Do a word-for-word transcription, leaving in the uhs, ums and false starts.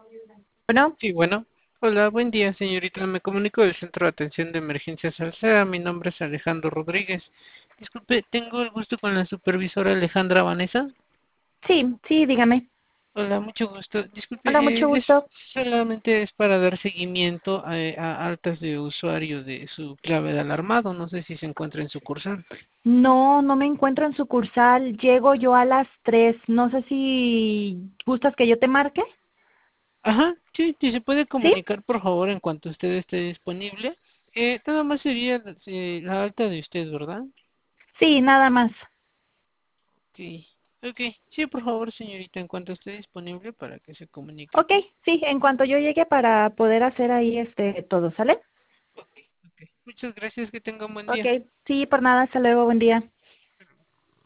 Bueno, Sí, bueno. Hola, buen día, señorita. Me comunico del Centro de Atención de Emergencias Alsea. Mi nombre es Alejandro Rodríguez. Disculpe, tengo el gusto con la supervisora Alejandra Vanessa. sí, sí, dígame. Hola, mucho gusto. Disculpe, Hola, mucho eh, es, gusto. solamente es para dar seguimiento a, a altas de usuario de su clave de alarmado. No sé si se encuentra en sucursal. No, no me encuentro en sucursal. Llego yo a las tres. No sé si gustas que yo te marque. Ajá, sí, si se puede ¿Sí? comunicar, por favor, en cuanto usted esté disponible. Eh, nada más sería eh, la alta de usted, ¿verdad? Sí, nada más. Sí, ok. Sí, por favor, señorita, en cuanto esté disponible para que se comunique. Ok, sí, en cuanto yo llegue para poder hacer ahí este todo, ¿sale? Ok, ok. Muchas gracias, que tenga un buen Ok, día. sí, por nada. Hasta luego. Buen día.